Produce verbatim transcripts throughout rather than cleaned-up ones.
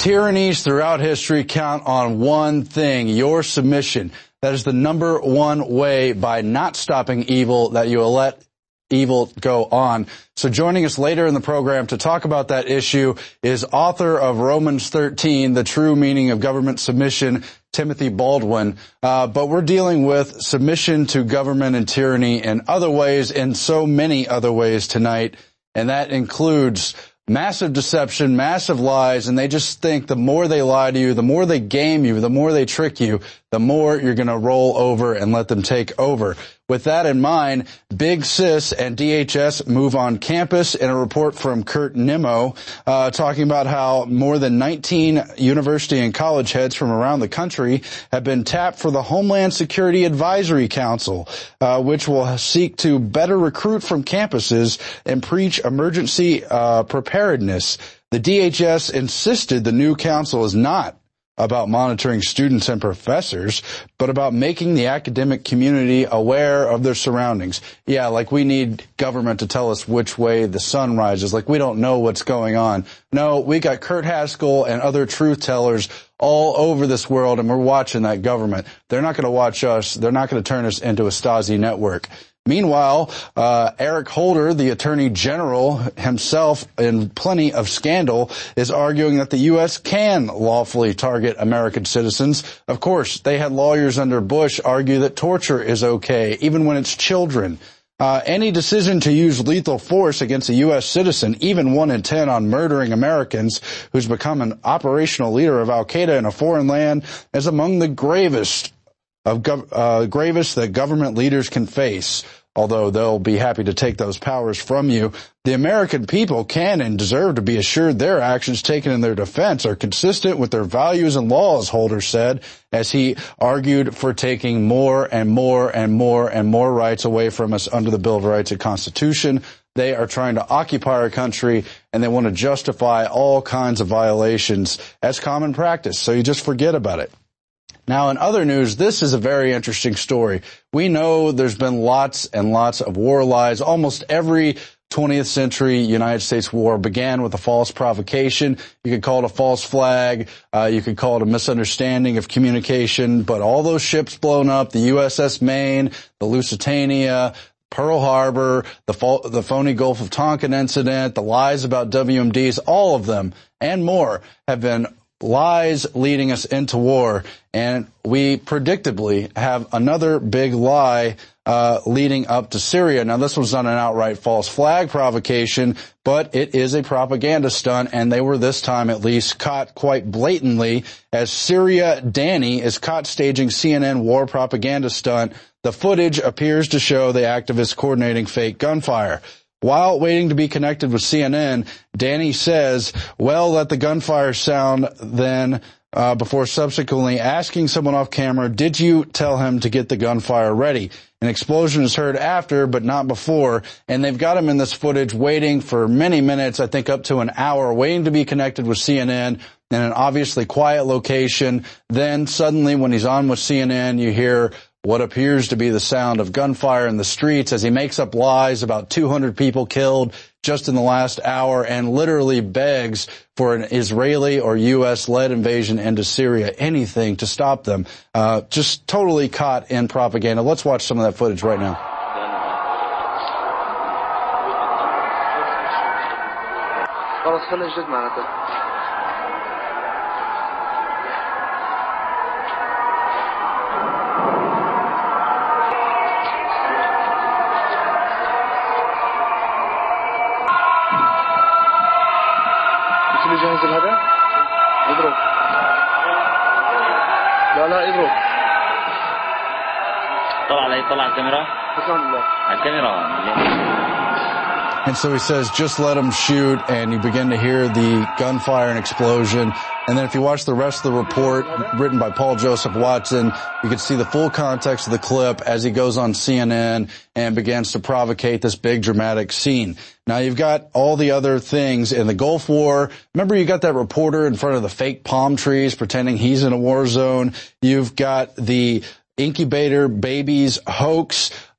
Tyrannies throughout history count on one thing, your submission. That is the number one way by not stopping evil that you will let evil go on. So joining us later in the program to talk about that issue is author of Romans thirteen, The True Meaning of Government Submission, Timothy Baldwin. Uh, but we're dealing with submission to government and tyranny in other ways, in so many other ways tonight. And that includes massive deception, massive lies, and they just think the more they lie to you, the more they game you, the more they trick you, the more you're going to roll over and let them take over. With that in mind, Big Sis and D H S move on campus in a report from Kurt Nimmo, uh, talking about how more than nineteen university and college heads from around the country have been tapped for the Homeland Security Advisory Council, uh, which will seek to better recruit from campuses and preach emergency uh, preparedness. The D H S insisted the new council is not about monitoring students and professors, but about making the academic community aware of their surroundings. Yeah, like we need government to tell us which way the sun rises, like we don't know what's going on. No, we got Kurt Haskell and other truth tellers all over this world, and we're watching that government. They're not going to watch us. They're not going to turn us into a Stasi network. Meanwhile, uh, Eric Holder, the Attorney General himself in plenty of scandal, is arguing that the U S can lawfully target American citizens. Of course, they had lawyers under Bush argue that torture is okay, even when it's children. Uh, any decision to use lethal force against a U S citizen, even one in ten on murdering Americans, who's become an operational leader of Al-Qaeda in a foreign land, is among the gravest of gov- uh, gravest that government leaders can face. Although they'll be happy to take those powers from you, the American people can and deserve to be assured their actions taken in their defense are consistent with their values and laws, Holder said, as he argued for taking more and more and more and more rights away from us under the Bill of Rights and Constitution. They are trying to occupy our country, and they want to justify all kinds of violations as common practice, so you just forget about it. Now, in other news, this is a very interesting story. We know there's been lots and lots of war lies. Almost every twentieth century United States war began with a false provocation. You could call it a false flag. Uh, you could call it a misunderstanding of communication. But all those ships blown up, the U S S Maine, the Lusitania, Pearl Harbor, the, fo- the phony Gulf of Tonkin incident, the lies about W M Ds, all of them and more have been lies leading us into war, and we predictably have another big lie uh leading up to Syria. Now, this was not an outright false flag provocation, but it is a propaganda stunt, and they were this time at least caught quite blatantly as Syria Danny is caught staging C N N war propaganda stunt. The footage appears to show the activists coordinating fake gunfire. While waiting to be connected with C N N, Danny says, well, let the gunfire sound then, uh, before subsequently asking someone off camera, did you tell him to get the gunfire ready? An explosion is heard after, but not before, and they've got him in this footage waiting for many minutes, I think up to an hour, waiting to be connected with C N N in an obviously quiet location. Then suddenly when he's on with C N N, you hear what appears to be the sound of gunfire in the streets as he makes up lies about two hundred people killed just in the last hour and literally begs for an Israeli or U S-led invasion into Syria, anything to stop them. Uh, just totally caught in propaganda. Let's watch some of that footage right now. جاهز الهدف اضرب لا لا اضرب طلع علي طلع الكاميرا بسم الله الكاميرا. And so he says, just let them shoot, and you begin to hear the gunfire and explosion. And then if you watch the rest of the report written by Paul Joseph Watson, you can see the full context of the clip as he goes on C N N and begins to provocate this big dramatic scene. Now, you've got all the other things in the Gulf War. Remember, you got that reporter in front of the fake palm trees pretending he's in a war zone. You've got the incubator babies hoax.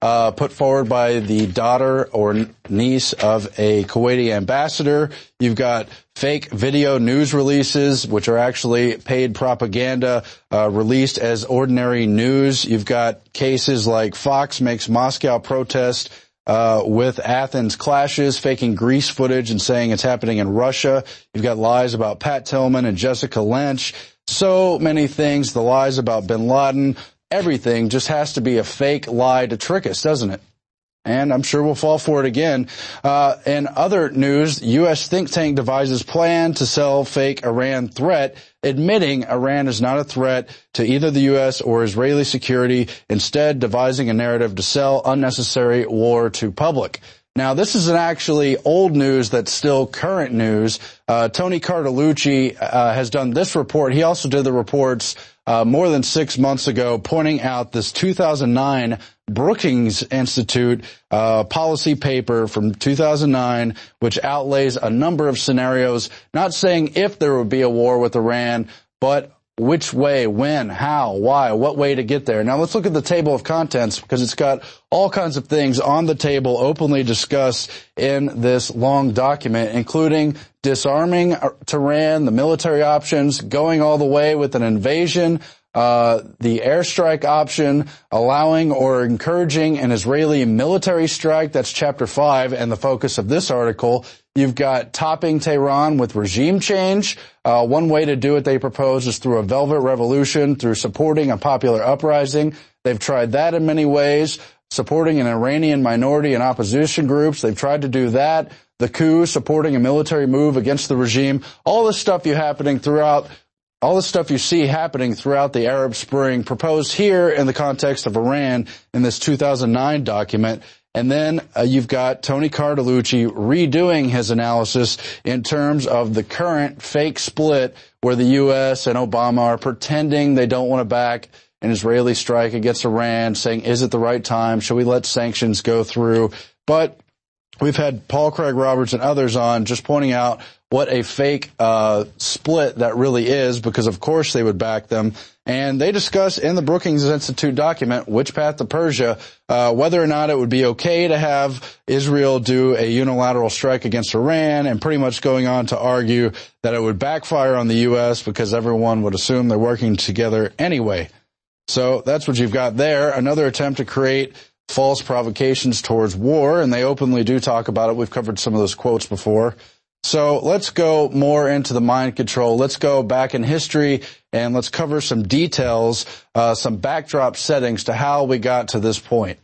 uh, put forward by the daughter or niece of a Kuwaiti ambassador. You've got fake video news releases, which are actually paid propaganda, uh, released as ordinary news. You've got cases like Fox makes Moscow protest Uh, with Athens clashes, faking Greece footage and saying it's happening in Russia. You've got lies about Pat Tillman and Jessica Lynch. So many things, the lies about bin Laden, everything just has to be a fake lie to trick us, doesn't it? And I'm sure we'll fall for it again. Uh, in other news, U S think tank devises plan to sell fake Iran threat, admitting Iran is not a threat to either the U S or Israeli security, instead devising a narrative to sell unnecessary war to public. Now, this isn't actually old news that's still current news. Uh, Tony Cartalucci uh, has done this report. He also did the reports uh, more than six months ago, pointing out this two thousand nine Brookings Institute uh, policy paper from two thousand nine, which outlays a number of scenarios, not saying if there would be a war with Iran, but which way, when, how, why, what way to get there. Now let's look at the table of contents, because it's got all kinds of things on the table openly discussed in this long document, including disarming Tehran, the military options, going all the way with an invasion, uh, the airstrike option, allowing or encouraging an Israeli military strike. That's chapter five and the focus of this article. You've got topping Tehran with regime change. Uh, one way to do it, they propose, is through a velvet revolution, through supporting a popular uprising. They've tried that in many ways, supporting an Iranian minority and opposition groups. They've tried to do that. The coup, supporting a military move against the regime. All this stuff you happening throughout, all this stuff you see happening throughout the Arab Spring, proposed here in the context of Iran in this two thousand nine document. And then uh, you've got Tony Cartalucci redoing his analysis in terms of the current fake split where the U S and Obama are pretending they don't want to back an Israeli strike against Iran, saying, is it the right time? Should we let sanctions go through? But we've had Paul Craig Roberts and others on just pointing out what a fake uh split that really is, because of course they would back them. And they discuss in the Brookings Institute document, Which Path to Persia, uh whether or not it would be okay to have Israel do a unilateral strike against Iran, and pretty much going on to argue that it would backfire on the U S because everyone would assume they're working together anyway. So that's what you've got there. Another attempt to create false provocations towards war, and they openly do talk about it. We've covered some of those quotes before. So let's go more into the mind control. Let's go back in history and let's cover some details, uh, some backdrop settings to how we got to this point.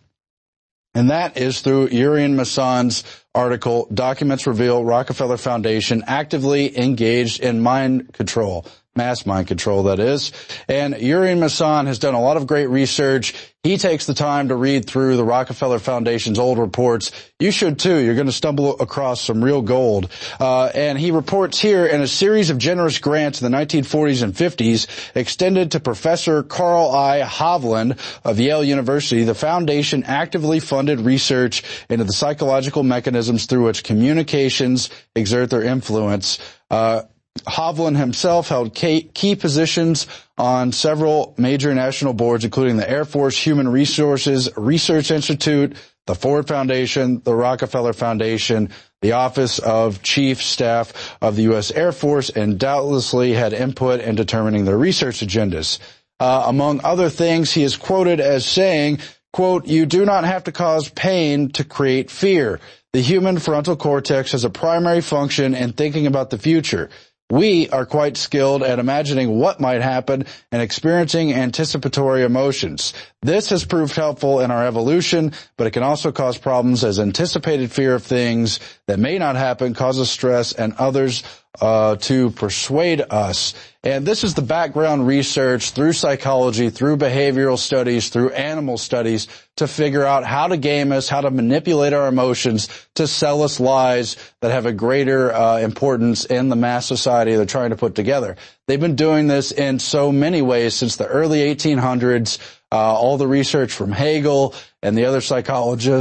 And that is through Urian Mason's article, Documents Reveal Rockefeller Foundation Actively Engaged in Mind Control. Mass mind control, that is. And Urian Mason has done a lot of great research. He takes the time to read through the Rockefeller Foundation's old reports. You should too. You're going to stumble across some real gold. Uh, and he reports here, in a series of generous grants in the nineteen forties and fifties extended to Professor Carl I. Hovland of Yale University, the foundation actively funded research into the psychological mechanisms through which communications exert their influence. Uh, Hovland himself held key positions on several major national boards, including the Air Force Human Resources Research Institute, the Ford Foundation, the Rockefeller Foundation, the Office of Chief Staff of the U S Air Force, and doubtlessly had input in determining their research agendas. Uh, among other things, he is quoted as saying, quote, "You do not have to cause pain to create fear. The human frontal cortex has a primary function in thinking about the future. We are quite skilled at imagining what might happen and experiencing anticipatory emotions. This has proved helpful in our evolution, but it can also cause problems, as anticipated fear of things that may not happen causes stress and others uh to persuade us." And this is the background research through psychology, through behavioral studies, through animal studies to figure out how to game us, how to manipulate our emotions to sell us lies that have a greater uh importance in the mass society they're trying to put together. They've been doing this in so many ways since the early eighteen hundreds. Uh all the research from Hegel and the other psychologists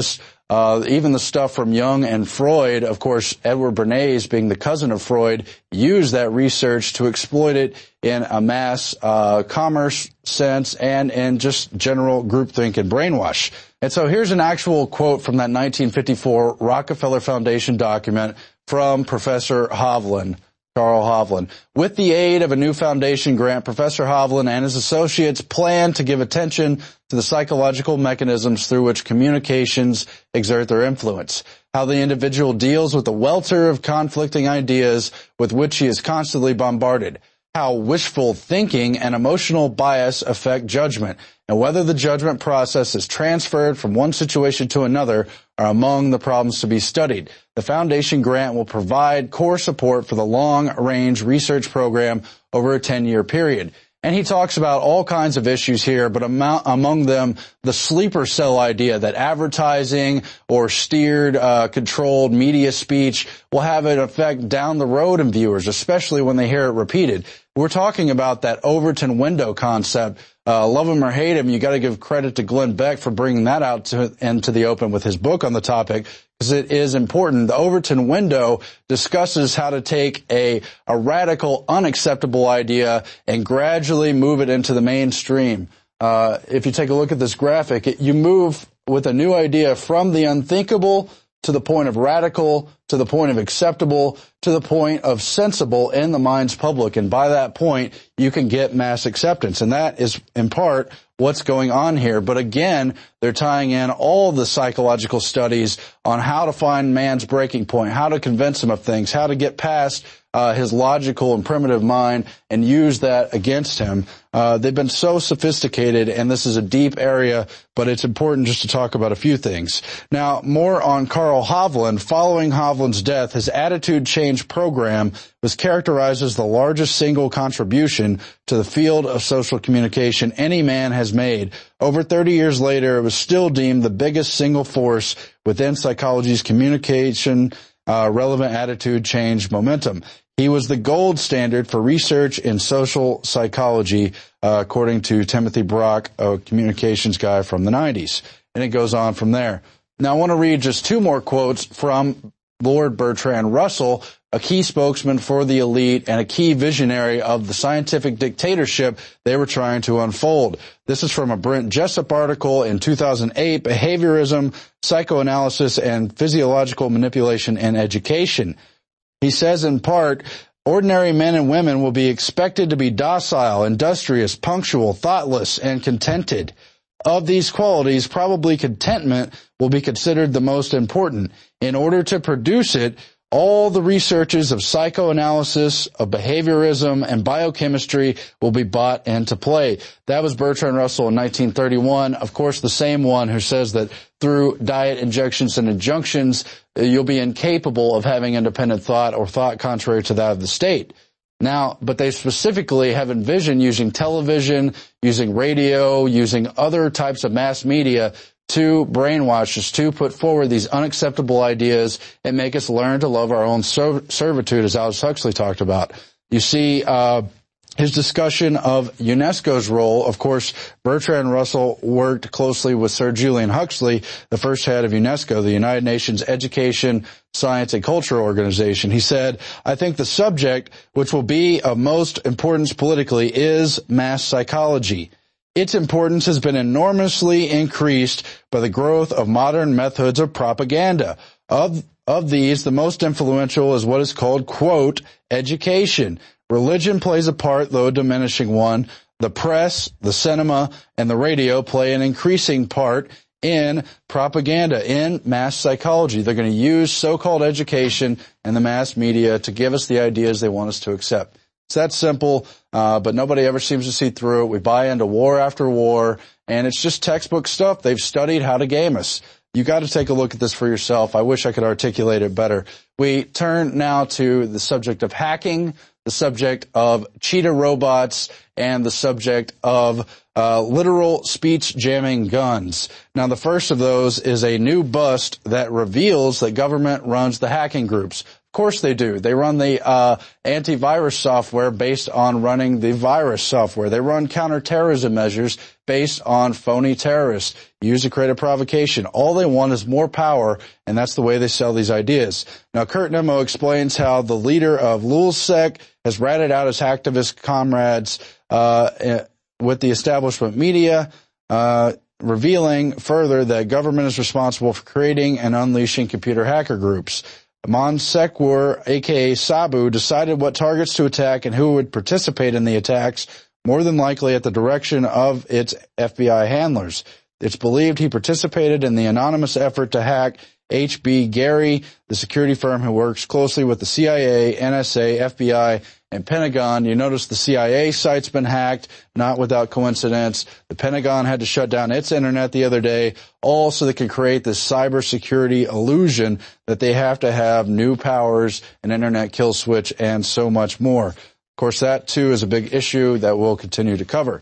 Uh, even the stuff from Jung and Freud, of course, Edward Bernays, being the cousin of Freud, used that research to exploit it in a mass uh, commerce sense and in just general groupthink and brainwash. And so here's an actual quote from that nineteen fifty-four Rockefeller Foundation document from Professor Hovland. Carl Hovland. With the aid of a new foundation grant, Professor Hovland and his associates plan to give attention to the psychological mechanisms through which communications exert their influence, how the individual deals with the welter of conflicting ideas with which he is constantly bombarded, how wishful thinking and emotional bias affect judgment, and whether the judgment process is transferred from one situation to another are among the problems to be studied. The foundation grant will provide core support for the long-range research program over a ten-year period. And he talks about all kinds of issues here, but among them, the sleeper cell idea that advertising or steered, uh, controlled media speech will have an effect down the road in viewers, especially when they hear it repeated. We're talking about that Overton window concept. Uh, love him or hate him, you got to give credit to Glenn Beck for bringing that out to, into the open with his book on the topic, because it is important. The Overton window discusses how to take a, a radical, unacceptable idea and gradually move it into the mainstream. Uh, if you take a look at this graphic, it, you move with a new idea from the unthinkable to the point of radical, to the point of acceptable, to the point of sensible in the mind's public. And by that point, you can get mass acceptance. And that is, in part, what's going on here. But again, they're tying in all the psychological studies on how to find man's breaking point, how to convince him of things, how to get past uh, his logical and primitive mind and use that against him. Uh, they've been so sophisticated, and this is a deep area, but it's important just to talk about a few things. Now, more on Carl Hovland. Following Hovland's death, his attitude change program was characterized as the largest single contribution to the field of social communication any man has made. Over thirty years later, it was still deemed the biggest single force within psychology's communication uh, relevant attitude change momentum. He was the gold standard for research in social psychology, uh, according to Timothy Brock, a communications guy from the nineties. And it goes on from there. Now, I want to read just two more quotes from Lord Bertrand Russell, a key spokesman for the elite and a key visionary of the scientific dictatorship they were trying to unfold. This is from a Brent Jessup article in two thousand eight, Behaviorism, Psychoanalysis, and Physiological Manipulation in Education. He says, in part, ordinary men and women will be expected to be docile, industrious, punctual, thoughtless, and contented. Of these qualities, probably contentment will be considered the most important. In order to produce it, all the researches of psychoanalysis, of behaviorism, and biochemistry will be brought into play. That was Bertrand Russell in nineteen thirty-one. Of course, the same one who says that through diet injections and injunctions, you'll be incapable of having independent thought or thought contrary to that of the state. Now, but they specifically have envisioned using television, using radio, using other types of mass media to brainwash us, to put forward these unacceptable ideas and make us learn to love our own servitude, as Aldous Huxley talked about. You see, uh, his discussion of UNESCO's role. Of course, Bertrand Russell worked closely with Sir Julian Huxley, the first head of UNESCO, the United Nations Education, Science, and Culture Organization. He said, I think the subject, which will be of most importance politically, is mass psychology. Its importance has been enormously increased by the growth of modern methods of propaganda. Of, of these, the most influential is what is called, quote, education. Religion plays a part, though a diminishing one. The press, the cinema, and the radio play an increasing part in propaganda, in mass psychology. They're going to use so-called education and the mass media to give us the ideas they want us to accept. It's that simple, uh, but nobody ever seems to see through it. We buy into war after war, and it's just textbook stuff. They've studied how to game us. You got to take a look at this for yourself. I wish I could articulate it better. We turn now to the subject of hacking, the subject of cheetah robots, and the subject of uh, literal speech jamming guns. Now, the first of those is a new bust that reveals that government runs the hacking groups. Of course they do. They run the uh antivirus software based on running the virus software. They run counterterrorism measures based on phony terrorists used to create a provocation. All they want is more power, and that's the way they sell these ideas. Now, Kurt Nimmo explains how the leader of Lulzsec has ratted out his hacktivist comrades uh with the establishment media, uh revealing further that government is responsible for creating and unleashing computer hacker groups. Monsegur, aka Sabu, decided what targets to attack and who would participate in the attacks, more than likely at the direction of its F B I handlers. It's believed he participated in the anonymous effort to hack H B Gary, the security firm who works closely with the C I A, N S A, F B I, and Pentagon. You notice the C I A site's been hacked, not without coincidence. The Pentagon had to shut down its internet the other day, all so they could create this cybersecurity illusion that they have to have new powers, an internet kill switch, and so much more. Of course, that too is a big issue that we'll continue to cover.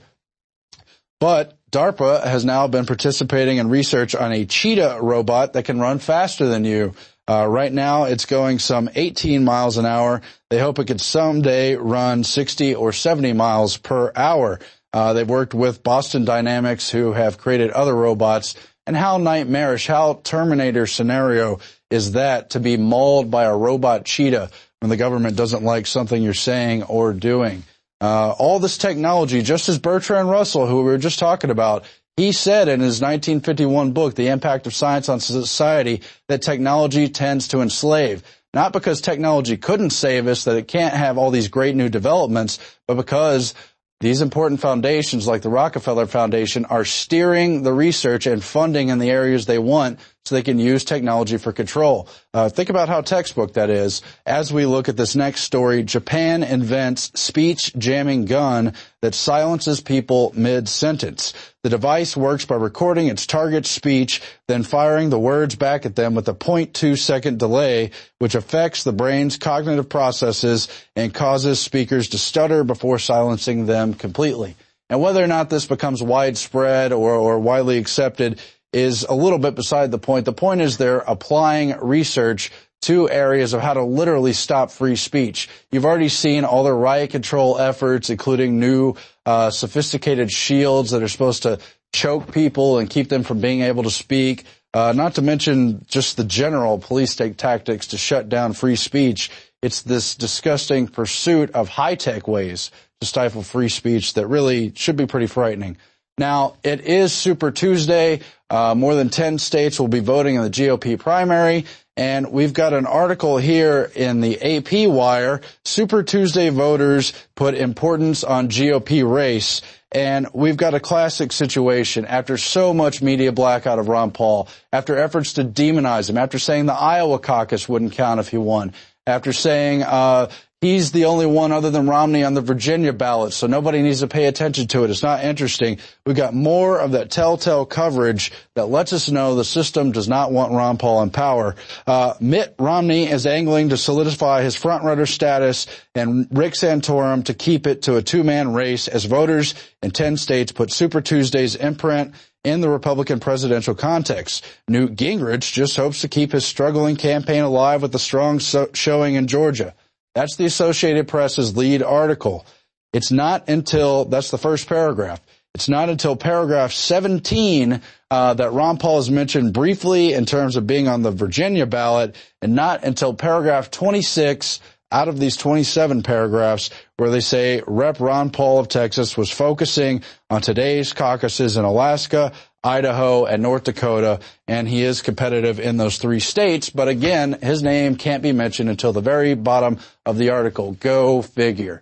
But DARPA has now been participating in research on a cheetah robot that can run faster than you. Uh, right now, it's going some eighteen miles an hour. They hope it could someday run sixty or seventy miles per hour. Uh, they've worked with Boston Dynamics, who have created other robots. And how nightmarish, how Terminator scenario is that, to be mauled by a robot cheetah when the government doesn't like something you're saying or doing? Uh, all this technology, just as Bertrand Russell, who we were just talking about, he said in his nineteen fifty-one book, The Impact of Science on Society, that technology tends to enslave. Not because technology couldn't save us, that it can't have all these great new developments, but because these important foundations, like the Rockefeller Foundation, are steering the research and funding in the areas they want so they can use technology for control. Uh, think about how textbook that is. As we look at this next story, Japan invents speech jamming gun that silences people mid-sentence. The device works by recording its target's speech, then firing the words back at them with a zero point two second delay, which affects the brain's cognitive processes and causes speakers to stutter before silencing them completely. And whether or not this becomes widespread or, or widely accepted is a little bit beside the point. The point is they're applying research to areas of how to literally stop free speech. You've already seen all the riot control efforts, including new uh sophisticated shields that are supposed to choke people and keep them from being able to speak. Uh not to mention just the general police state tactics to shut down free speech. It's this disgusting pursuit of high-tech ways to stifle free speech that really should be pretty frightening. Now, it is Super Tuesday. Uh, more than ten states will be voting in the G O P primary. And we've got an article here in the A P Wire. Super Tuesday voters put importance on G O P race. And we've got a classic situation. After so much media blackout of Ron Paul, after efforts to demonize him, after saying the Iowa caucus wouldn't count if he won, after saying uh he's the only one other than Romney on the Virginia ballot, so nobody needs to pay attention to it. It's not interesting. We've got more of that telltale coverage that lets us know the system does not want Ron Paul in power. Uh, Mitt Romney is angling to solidify his front-runner status, and Rick Santorum to keep it to a two-man race as voters in ten states put Super Tuesday's imprint in the Republican presidential context. Newt Gingrich just hopes to keep his struggling campaign alive with a strong so- showing in Georgia. That's the Associated Press's lead article. It's not until, that's the first paragraph, it's not until paragraph seventeen uh, that Ron Paul is mentioned briefly in terms of being on the Virginia ballot, and not until paragraph twenty-six out of these twenty-seven paragraphs where they say Rep Ron Paul of Texas was focusing on today's caucuses in Alaska, Idaho, and North Dakota, and he is competitive in those three states. But again, his name can't be mentioned until the very bottom of the article. Go figure.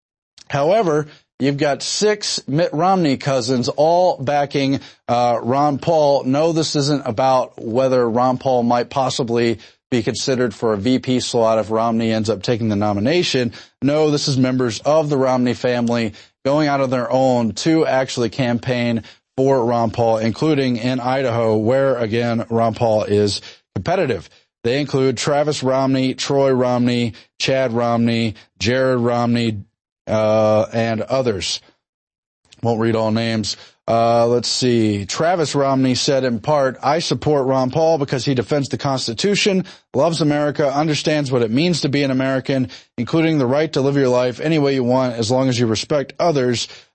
However, you've got six Mitt Romney cousins all backing uh Ron Paul. No, this isn't about whether Ron Paul might possibly be considered for a V P slot if Romney ends up taking the nomination. No, this is members of the Romney family going out on their own to actually campaign for Ron Paul, including in Idaho, where, again, Ron Paul is competitive. They include Travis Romney, Troy Romney, Chad Romney, Jared Romney, uh, and others. Won't read all names. Uh, let's see. Travis Romney said in part, I support Ron Paul because he defends the Constitution, loves America, understands what it means to be an American, including the right to live your life any way you want as long as you respect others.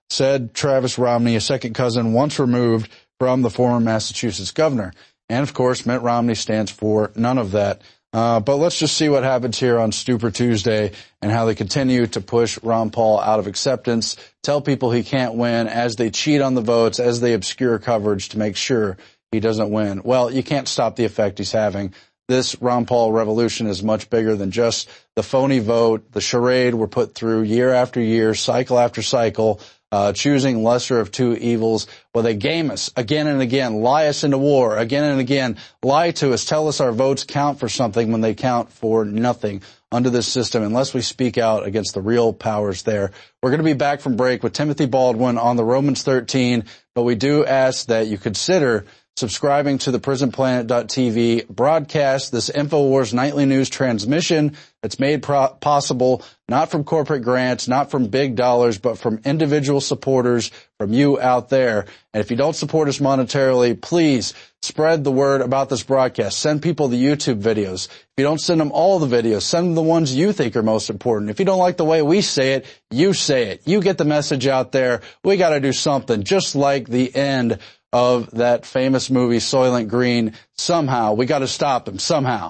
said Travis Romney, a second cousin once removed from the former Massachusetts governor. And, of course, Mitt Romney stands for none of that. Uh, but let's just see what happens here on Stupor Tuesday and how they continue to push Ron Paul out of acceptance, tell people he can't win as they cheat on the votes, as they obscure coverage to make sure he doesn't win. Well, you can't stop the effect he's having. This Ron Paul revolution is much bigger than just the phony vote, the charade we're put through year after year, cycle after cycle, uh, choosing lesser of two evils. Well, they game us again and again, lie us into war again and again, lie to us, tell us our votes count for something when they count for nothing under this system unless we speak out against the real powers there. We're going to be back from break with Timothy Baldwin on the Romans thirteen, but we do ask that you consider subscribing to the prison planet dot t v broadcast, this InfoWars nightly news transmission that's made pro- possible not from corporate grants, not from big dollars, but from individual supporters, from you out there. And if you don't support us monetarily, please spread the word about this broadcast. Send people the YouTube videos. If you don't send them all the videos, send them the ones you think are most important. If you don't like the way we say it, you say it. You get the message out there. We got to do something, just like the end of that famous movie Soylent Green. Somehow, we got to stop him, somehow.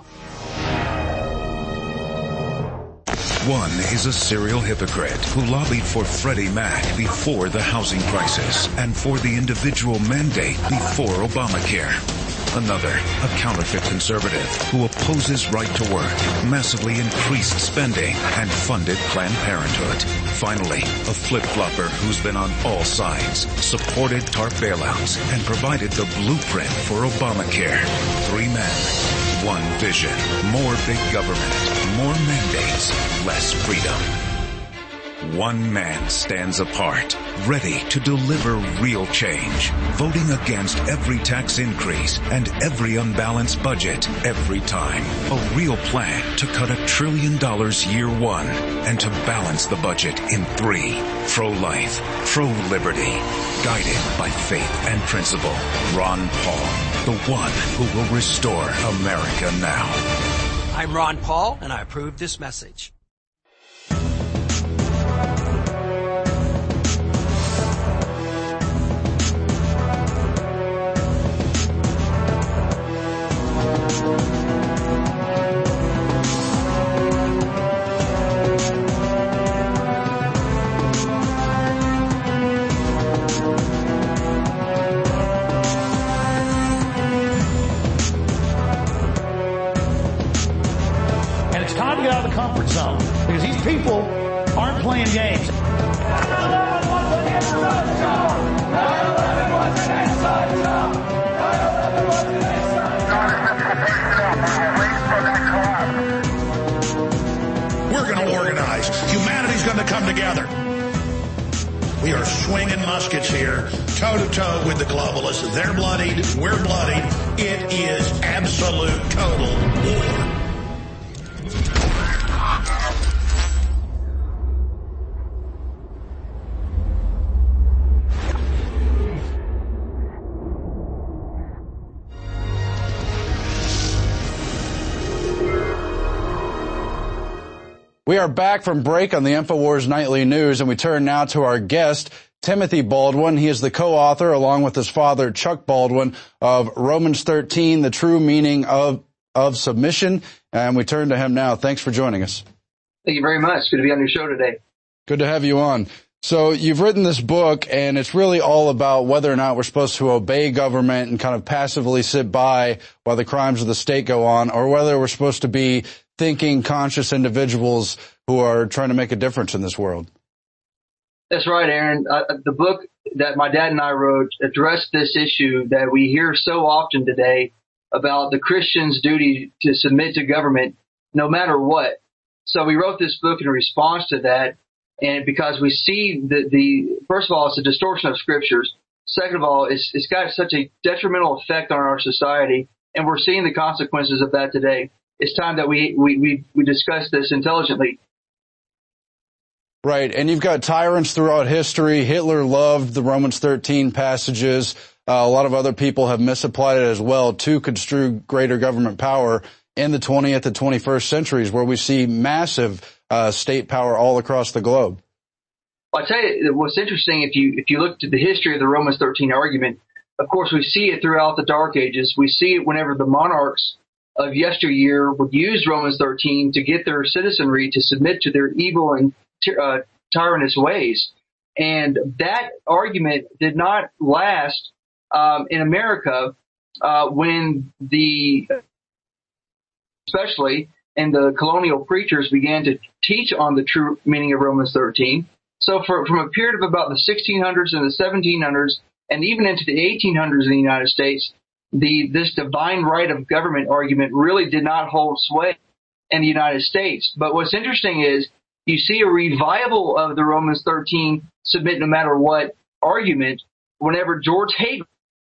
One is a serial hypocrite who lobbied for Freddie Mac before the housing crisis and for the individual mandate before Obamacare. Another, a counterfeit conservative who opposes right to work, massively increased spending, and funded Planned Parenthood. Finally, a flip-flopper who's been on all sides, supported TARP bailouts, and provided the blueprint for Obamacare. Three men, one vision. More big government, more mandates, less freedom. One man stands apart, ready to deliver real change, voting against every tax increase and every unbalanced budget every time. A real plan to cut a trillion dollars year one and to balance the budget in three. Pro-life, pro-liberty, guided by faith and principle. Ron Paul, the one who will restore America now. I'm Ron Paul, and I approve this message. Comfort zone, because these people aren't playing games. We're going to organize. Humanity's going to come together. We are swinging muskets here, toe-to-toe with the globalists. They're bloodied. We're bloodied. It is absolute, total war. We are back from break on the InfoWars Nightly News, and we turn now to our guest, Timothy Baldwin. He is the co-author, along with his father, Chuck Baldwin, of Romans thirteen, The True Meaning of, of Submission. And we turn to him now. Thanks for joining us. Thank you very much. Good to be on your show today. Good to have you on. So you've written this book, and it's really all about whether or not we're supposed to obey government and kind of passively sit by while the crimes of the state go on, or whether we're supposed to be thinking, conscious individuals who are trying to make a difference in this world. That's right, Aaron. Uh, the book that my dad and I wrote addressed this issue that we hear so often today about the Christian's duty to submit to government no matter what. So we wrote this book in response to that, and because we see the, the first of all, it's a distortion of scriptures. Second of all, it's, it's got such a detrimental effect on our society, and we're seeing the consequences of that today. It's time that we, we, we, we discuss this intelligently. Right. And you've got tyrants throughout history. Hitler loved the Romans thirteen passages. Uh, a lot of other people have misapplied it as well to construe greater government power in the twentieth and twenty-first centuries, where we see massive uh, state power all across the globe. Well, I tell you, what's interesting, if you if you look at the history of the Romans thirteen argument, of course, we see it throughout the Dark Ages. We see it whenever the monarchs of yesteryear would use Romans thirteen to get their citizenry to submit to their evil and uh, tyrannous ways. And that argument did not last um, in America uh, when the, especially, and the colonial preachers began to teach on the true meaning of Romans thirteen. So for, from a period of about the sixteen hundreds and the seventeen hundreds, and even into the eighteen hundreds in the United States, the this divine right of government argument really did not hold sway in the United States. But what's interesting is you see a revival of the Romans thirteen submit no matter what argument whenever George Hegel,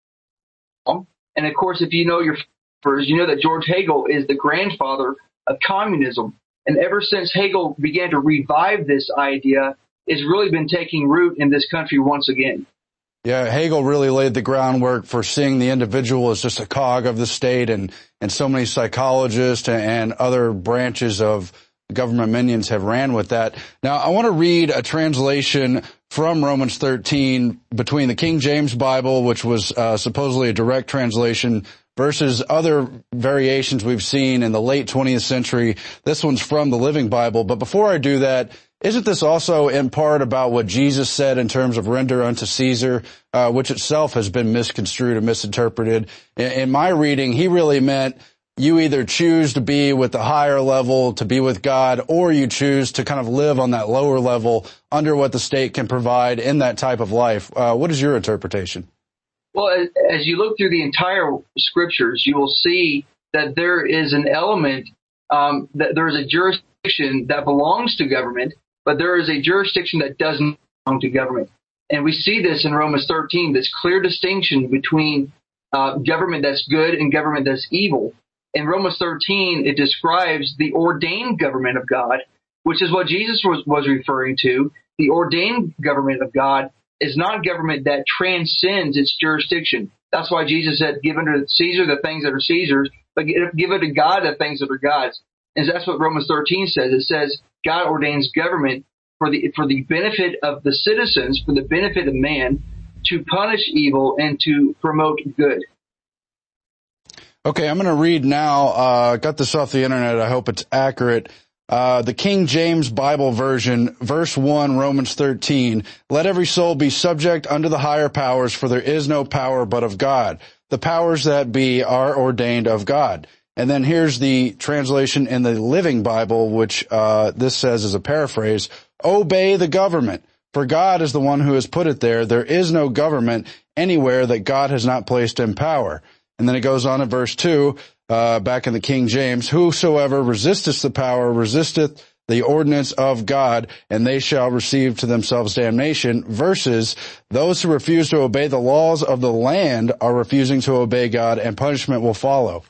and of course, if you know your first, you know that George Hegel is the grandfather of communism. And ever since Hegel began to revive this idea, it's really been taking root in this country once again. Yeah, Hegel really laid the groundwork for seeing the individual as just a cog of the state, and, and so many psychologists and other branches of government minions have ran with that. Now, I want to read a translation from Romans thirteen between the King James Bible, which was uh, supposedly a direct translation, versus other variations we've seen in the late twentieth century. This one's from the Living Bible. But before I do that, isn't this also in part about what Jesus said in terms of render unto Caesar, uh, which itself has been misconstrued and misinterpreted? In, in my reading, he really meant you either choose to be with the higher level, to be with God, or you choose to kind of live on that lower level under what the state can provide in that type of life. Uh, what is your interpretation? Well, as you look through the entire scriptures, you will see that there is an element, um, that there is a jurisdiction that belongs to government, but there is a jurisdiction that doesn't belong to government. And we see this in Romans thirteen, this clear distinction between uh, government that's good and government that's evil. In Romans thirteen, it describes the ordained government of God, which is what Jesus was, was referring to. The ordained government of God is not government that transcends its jurisdiction. That's why Jesus said, give unto Caesar the things that are Caesar's, but give unto God the things that are God's. And that's what Romans thirteen says. It says God ordains government for the for the benefit of the citizens, for the benefit of man, to punish evil and to promote good. Okay, I'm going to read now. Uh, got this off the internet. I hope it's accurate. Uh, the King James Bible version, verse one, Romans thirteen. Let every soul be subject unto the higher powers, for there is no power but of God. The powers that be are ordained of God. And then here's the translation in the Living Bible, which uh this says as a paraphrase, obey the government, for God is the one who has put it there. There is no government anywhere that God has not placed in power. And then it goes on in verse two, uh back in the King James, whosoever resisteth the power resisteth the ordinance of God, and they shall receive to themselves damnation, versus those who refuse to obey the laws of the land are refusing to obey God, and punishment will follow.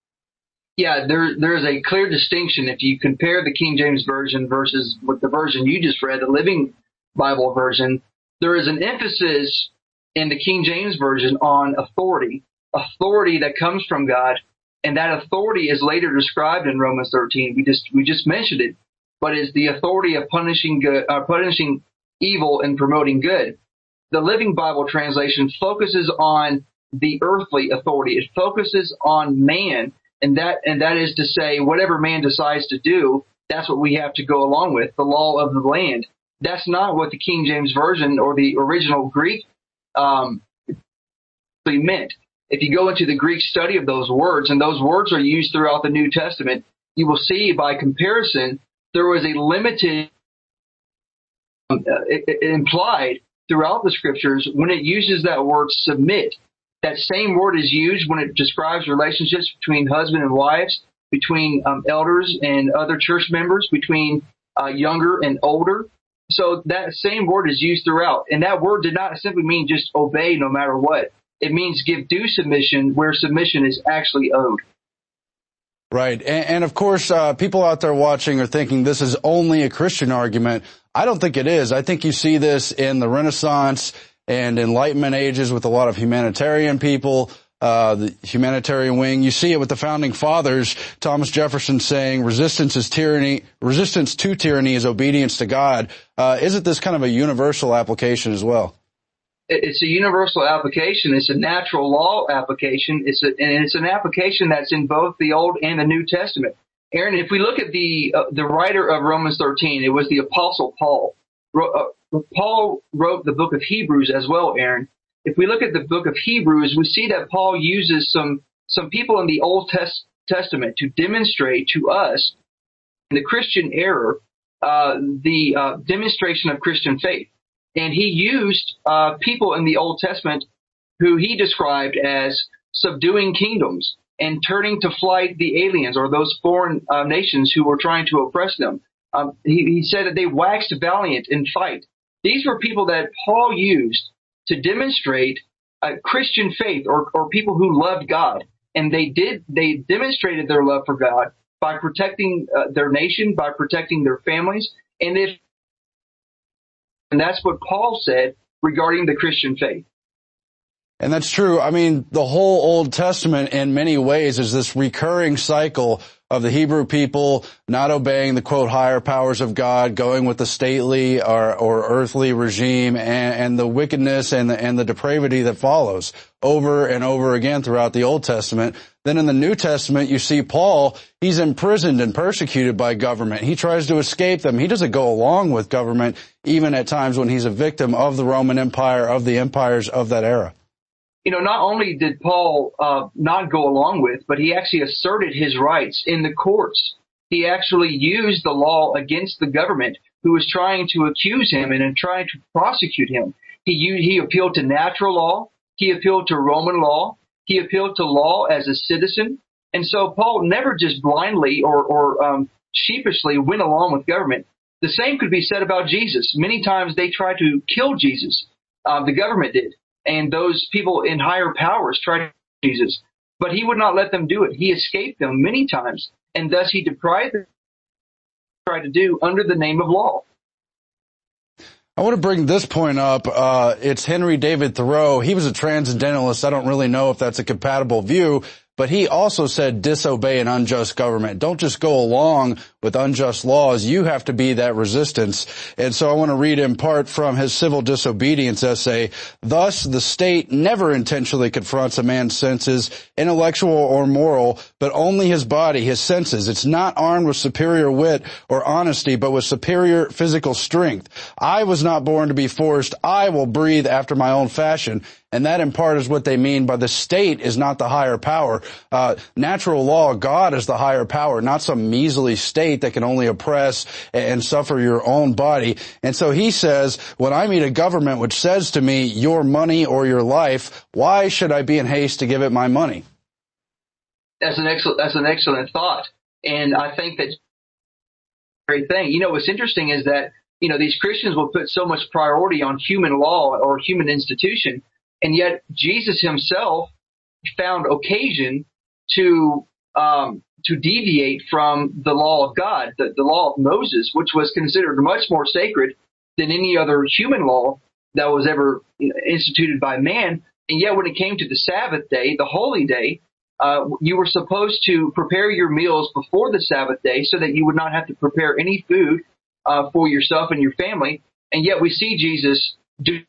Yeah, there there is a clear distinction if you compare the King James Version versus with the version you just read, the Living Bible version. There is an emphasis in the King James Version on authority, authority that comes from God, and that authority is later described in Romans thirteen. We just we just mentioned it, but is the authority of punishing good, uh, punishing evil and promoting good. The Living Bible translation focuses on the earthly authority. It focuses on man. And that, and that is to say, whatever man decides to do, that's what we have to go along with, the law of the land. That's not what the King James Version or the original Greek um, meant. If you go into the Greek study of those words, and those words are used throughout the New Testament, you will see by comparison there was a limited um, uh, it, it implied throughout the Scriptures when it uses that word submit. That same word is used when it describes relationships between husband and wives, between um, elders and other church members, between uh, younger and older. So that same word is used throughout. And that word did not simply mean just obey no matter what. It means give due submission where submission is actually owed. Right. And, and of course, uh, people out there watching are thinking this is only a Christian argument. I don't think it is. I think you see this in the Renaissance and Enlightenment ages with a lot of humanitarian people. uh, the humanitarian wing. You see it with the founding fathers, Thomas Jefferson saying resistance is tyranny, resistance to tyranny is obedience to God. Uh, isn't this kind of a universal application as well? It's a universal application. It's a natural law application. It's a, and it's an application that's in both the Old and the New Testament. Aaron, if we look at the uh, the writer of Romans thirteen, it was the Apostle Paul. Ro- uh, Paul wrote the book of Hebrews as well, Aaron. If we look at the book of Hebrews, we see that Paul uses some some people in the Old Test- Testament to demonstrate to us in the Christian era uh, the uh, demonstration of Christian faith. And he used uh, people in the Old Testament who he described as subduing kingdoms and turning to flight the aliens or those foreign uh, nations who were trying to oppress them. Um, he, he said that they waxed valiant in fight. These were people that Paul used to demonstrate uh, Christian faith or, or people who loved God. And they did, they demonstrated their love for God by protecting uh, their nation, by protecting their families. And if And that's what Paul said regarding the Christian faith. And that's true. I mean, the whole Old Testament in many ways is this recurring cycle of the Hebrew people not obeying the, quote, higher powers of God, going with the stately or, or earthly regime, and, and the wickedness and the, and the depravity that follows over and over again throughout the Old Testament. Then in the New Testament, you see Paul, he's imprisoned and persecuted by government. He tries to escape them. He doesn't go along with government, even at times when he's a victim of the Roman Empire, of the empires of that era. You know, not only did Paul uh, not go along with, but he actually asserted his rights in the courts. He actually used the law against the government who was trying to accuse him and trying to prosecute him. He he appealed to natural law. He appealed to Roman law. He appealed to law as a citizen. And so Paul never just blindly or, or um, sheepishly went along with government. The same could be said about Jesus. Many times they tried to kill Jesus. Uh, the government did. And those people in higher powers tried to kill Jesus. But he would not let them do it. He escaped them many times. And thus he deprived them of what he tried to do under the name of law. I want to bring this point up. Uh, it's Henry David Thoreau. He was a transcendentalist. I don't really know if that's a compatible view, but he also said disobey an unjust government. Don't just go along with unjust laws. You have to be that resistance. And so I want to read in part from his civil disobedience essay. Thus, the state never intentionally confronts a man's senses, intellectual or moral, but only his body, his senses. It's not armed with superior wit or honesty, but with superior physical strength. I was not born to be forced. I will breathe after my own fashion. And that in part is what they mean by the state is not the higher power. Uh, natural law, God is the higher power, not some measly state that can only oppress and suffer your own body. And so he says, when I meet a government which says to me, your money or your life, why should I be in haste to give it my money? That's an excellent, that's an excellent thought. And I think that's a great thing. You know, what's interesting is that, you know, these Christians will put so much priority on human law or human institution. And yet Jesus himself found occasion to um, to deviate from the law of God, the, the law of Moses, which was considered much more sacred than any other human law that was ever instituted by man. And yet when it came to the Sabbath day, the holy day, uh, you were supposed to prepare your meals before the Sabbath day so that you would not have to prepare any food uh, for yourself and your family. And yet we see Jesus do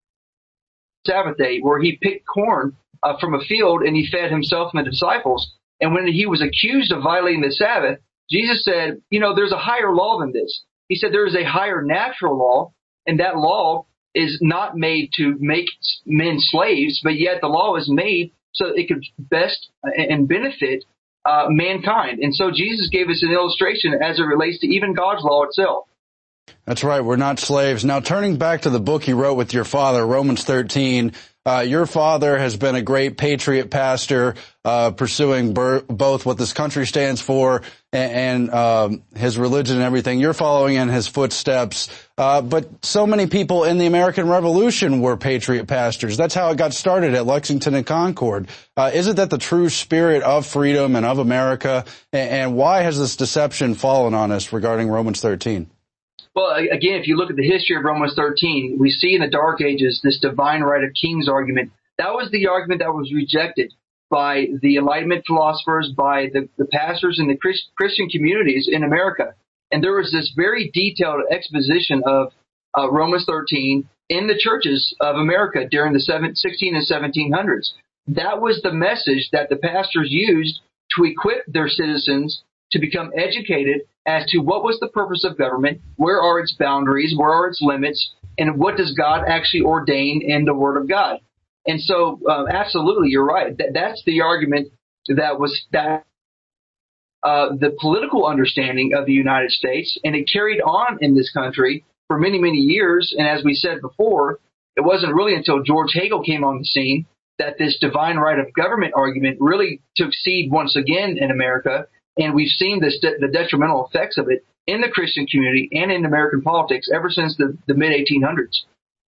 Sabbath day where he picked corn uh, from a field and he fed himself and the disciples. And when he was accused of violating the Sabbath, Jesus said, you know, there's a higher law than this. He said there is a higher natural law, and that law is not made to make men slaves, but yet the law is made so that it could best and benefit uh, mankind. And so Jesus gave us an illustration as it relates to even God's law itself. That's right. We're not slaves. Now, turning back to the book he wrote with your father, Romans thirteen, uh, your father has been a great patriot pastor, uh, pursuing ber- both what this country stands for and, and um, his religion and everything. You're following in his footsteps. Uh, but so many people in the American Revolution were patriot pastors. That's how it got started at Lexington and Concord. Uh, isn't that the true spirit of freedom and of America? And, and why has this deception fallen on us regarding Romans thirteen? Well, again, if you look at the history of Romans thirteen, we see in the Dark Ages this divine right of kings argument. That was the argument that was rejected by the Enlightenment philosophers, by the, the pastors in the Christ, Christian communities in America. And there was this very detailed exposition of uh, Romans thirteen in the churches of America during the sixteen and seventeen hundreds. That was the message that the pastors used to equip their citizens to become educated as to what was the purpose of government, where are its boundaries, where are its limits, and what does God actually ordain in the Word of God. And so, uh, absolutely, you're right. That, that's the argument that was that uh, the political understanding of the United States, and it carried on in this country for many, many years. And as we said before, it wasn't really until George Hegel came on the scene that this divine right of government argument really took seed once again in America. And we've seen this, the detrimental effects of it in the Christian community and in American politics ever since the, the mid eighteen hundreds.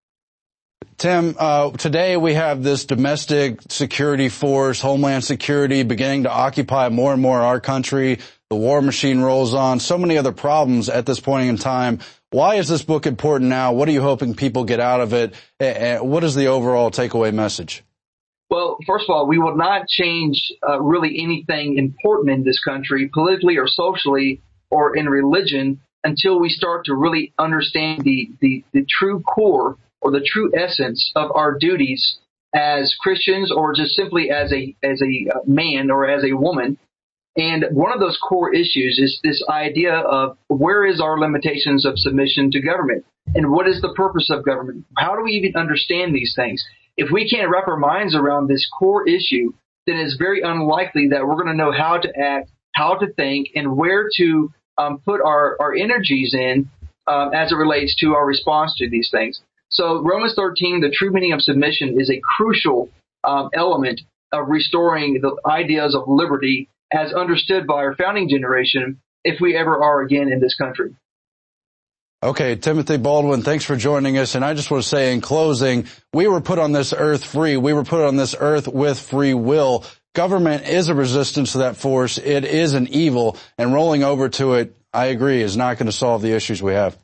Tim, uh, today we have this domestic security force, Homeland Security, beginning to occupy more and more our country. The war machine rolls on. So many other problems at this point in time. Why is this book important now? What are you hoping people get out of it? And what is the overall takeaway message? Well, first of all, we will not change uh, really anything important in this country, politically or socially or in religion, until we start to really understand the, the, the true core or the true essence of our duties as Christians, or just simply as a as a man or as a woman. And one of those core issues is this idea of where is our limitations of submission to government, and what is the purpose of government? How do we even understand these things? If we can't wrap our minds around this core issue, then it's very unlikely that we're going to know how to act, how to think, and where to um, put our, our energies in um, as it relates to our response to these things. So Romans thirteen, the true meaning of submission, is a crucial um, element of restoring the ideas of liberty as understood by our founding generation, if we ever are again in this country. Okay, Timothy Baldwin, thanks for joining us. And I just want to say in closing, we were put on this earth free. We were put on this earth with free will. Government is a resistance to that force. It is an evil, and rolling over to it, I agree, is not going to solve the issues we have.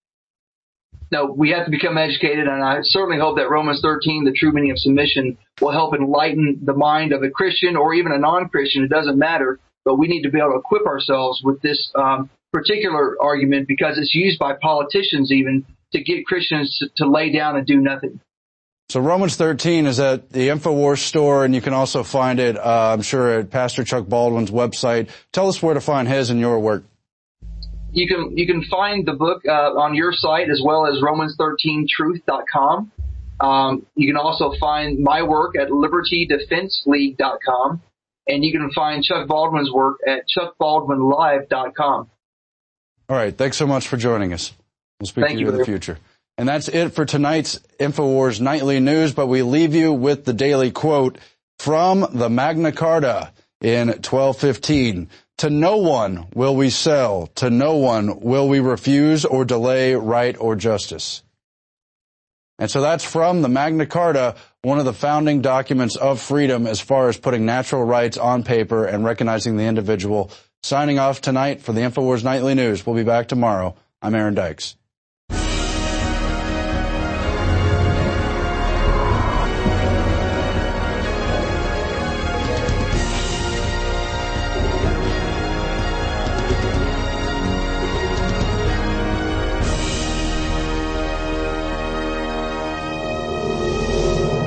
No, we have to become educated, and I certainly hope that Romans thirteen, the true meaning of submission, will help enlighten the mind of a Christian or even a non-Christian. It doesn't matter, but we need to be able to equip ourselves with this um, particular argument, because it's used by politicians even to get Christians to, to lay down and do nothing. So Romans thirteen is at the InfoWars store, and you can also find it, uh, I'm sure, at Pastor Chuck Baldwin's website. Tell us where to find his and your work. You can you can find the book uh, on your site, as well as Romans thirteen truth dot com. Um, you can also find my work at Liberty Defense League dot com, and you can find Chuck Baldwin's work at Chuck Baldwin Live dot com. All right. Thanks so much for joining us. We'll speak Thank to you, you in the future. And that's it for tonight's InfoWars Nightly News, but we leave you with the daily quote from the Magna Carta in twelve fifteen. To no one will we sell, to no one will we refuse or delay right or justice. And so that's from the Magna Carta, one of the founding documents of freedom as far as putting natural rights on paper and recognizing the individual. Signing off tonight for the InfoWars Nightly News. We'll be back tomorrow. I'm Aaron Dykes.